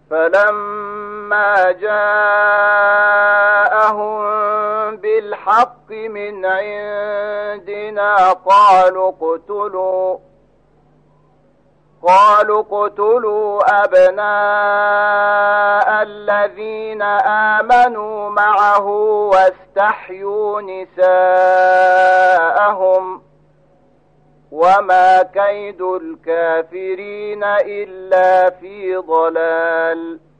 فلما جاءهم بالحق من عندنا قالوا اقتلوا أبناء الذين آمنوا معه واستحيوا نساءهم وما كيد الكافرين إلا في ضلال.